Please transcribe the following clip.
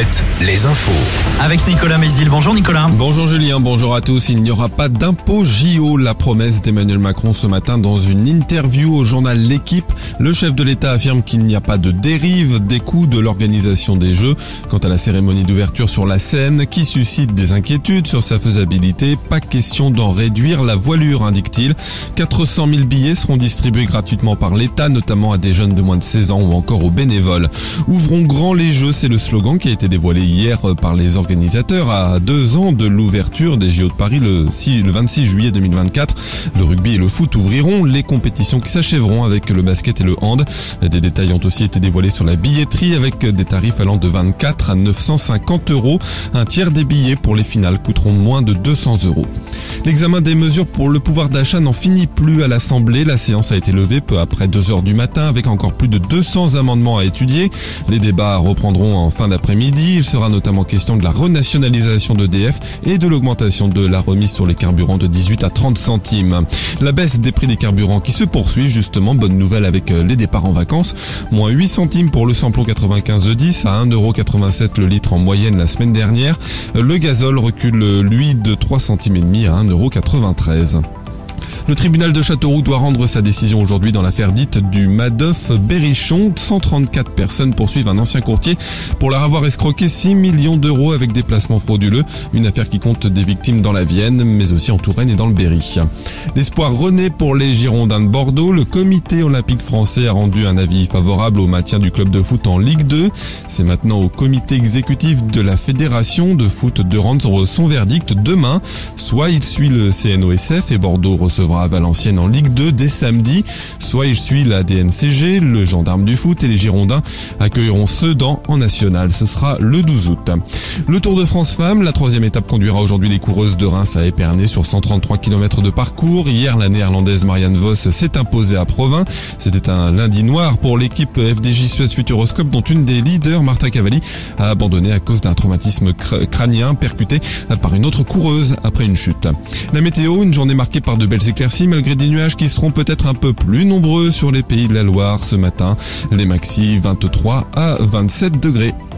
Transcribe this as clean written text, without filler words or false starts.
7, les infos. Avec Nicolas Mézil. Bonjour Nicolas. Bonjour Julien, bonjour à tous. Il n'y aura pas d'impôt JO, la promesse d'Emmanuel Macron ce matin dans une interview au journal L'Équipe. Le chef de l'État affirme qu'il n'y a pas de dérive des coûts de l'organisation des Jeux. Quant à la cérémonie d'ouverture sur la Seine, qui suscite des inquiétudes sur sa faisabilité, pas question d'en réduire la voilure, indique-t-il. 400 000 billets seront distribués gratuitement par l'État, notamment à des jeunes de moins de 16 ans ou encore aux bénévoles. Ouvrons grand les Jeux, c'est le slogan qui a été dévoilé hier par les organisateurs à 2 ans de l'ouverture des JO de Paris le 26 juillet 2024. Le rugby et le foot ouvriront les compétitions qui s'achèveront avec le basket et le hand. Des détails ont aussi été dévoilés sur la billetterie avec des tarifs allant de 24 à 950 €. Un tiers des billets pour les finales coûteront moins de 200 €. L'examen des mesures pour le pouvoir d'achat n'en finit plus à l'Assemblée. La séance a été levée peu après 2 heures du matin avec encore plus de 200 amendements à étudier. Les débats reprendront en fin d'après-midi. Il sera notamment question de la renationalisation d'EDF et de l'augmentation de la remise sur les carburants de 18 à 30 centimes. La baisse des prix des carburants qui se poursuit justement, bonne nouvelle avec les départs en vacances. Moins 8 centimes pour le samplon 95 E10 à 1,87 € le litre en moyenne la semaine dernière. Le gazole recule lui de 3 centimes et demi à 1,93 €. Le tribunal de Châteauroux doit rendre sa décision aujourd'hui dans l'affaire dite du Madoff Berrichon. 134 personnes poursuivent un ancien courtier pour leur avoir escroqué 6 millions d'euros avec des placements frauduleux. Une affaire qui compte des victimes dans la Vienne, mais aussi en Touraine et dans le Berry. L'espoir renaît pour les Girondins de Bordeaux. Le comité olympique français a rendu un avis favorable au maintien du club de foot en Ligue 2. C'est maintenant au comité exécutif de la fédération de foot de rendre son verdict demain. Soit il suit le CNOSF et Bordeaux recevra à Valenciennes en Ligue 2 dès samedi, soit il suit la DNCG, le gendarme du foot et les Girondins accueilleront Sedan en national. Ce sera le 12 août. Le Tour de France Femmes, la 3e étape conduira aujourd'hui les coureuses de Reims à Épernay sur 133 km de parcours. Hier, la néerlandaise Marianne Vos s'est imposée à Provins. C'était un lundi noir pour l'équipe FDJ Suez Futuroscope dont une des leaders, Marta Cavalli, a abandonné à cause d'un traumatisme crânien percuté par une autre coureuse après une chute. La météo, une journée marquée par de belles éclaircies malgré des nuages qui seront peut-être un peu plus nombreux sur les pays de la Loire ce matin. Les maxi 23 à 27 degrés.